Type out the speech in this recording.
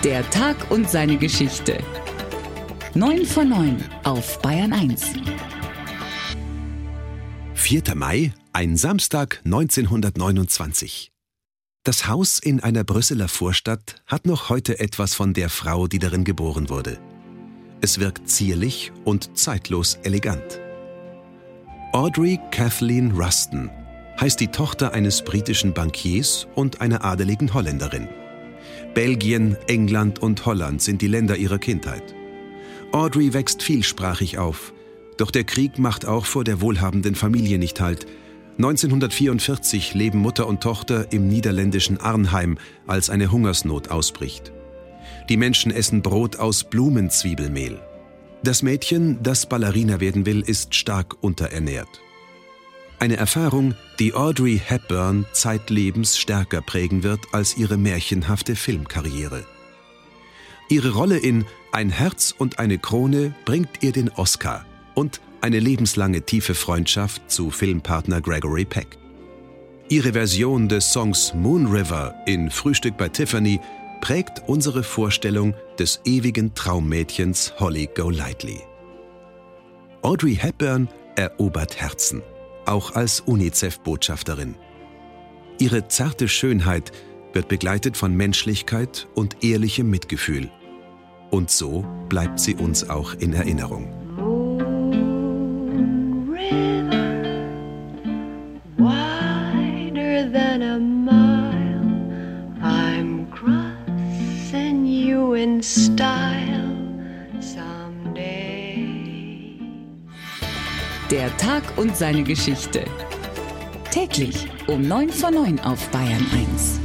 Der Tag und seine Geschichte. 9 von 9 auf Bayern 1. 4. Mai, ein Samstag 1929. Das Haus in einer Brüsseler Vorstadt hat noch heute etwas von der Frau, die darin geboren wurde. Es wirkt zierlich und zeitlos elegant. Audrey Kathleen Ruston heißt die Tochter eines britischen Bankiers und einer adeligen Holländerin. Belgien, England und Holland sind die Länder ihrer Kindheit. Audrey wächst vielsprachig auf, doch der Krieg macht auch vor der wohlhabenden Familie nicht Halt. 1944 leben Mutter und Tochter im niederländischen Arnheim, als eine Hungersnot ausbricht. Die Menschen essen Brot aus Blumenzwiebelmehl. Das Mädchen, das Ballerina werden will, ist stark unterernährt. Eine Erfahrung, die Audrey Hepburn zeitlebens stärker prägen wird als ihre märchenhafte Filmkarriere. Ihre Rolle in Ein Herz und eine Krone bringt ihr den Oscar und eine lebenslange tiefe Freundschaft zu Filmpartner Gregory Peck. Ihre Version des Songs Moon River in Frühstück bei Tiffany prägt unsere Vorstellung des ewigen Traummädchens Holly Golightly. Audrey Hepburn erobert Herzen, auch als UNICEF-Botschafterin. Ihre zarte Schönheit wird begleitet von Menschlichkeit und ehrlichem Mitgefühl. Und so bleibt sie uns auch in Erinnerung. Moon River, wider than a mile, I'm crossing you in style someday. Der Tag und seine Geschichte. Täglich um 9 von 9 auf Bayern 1.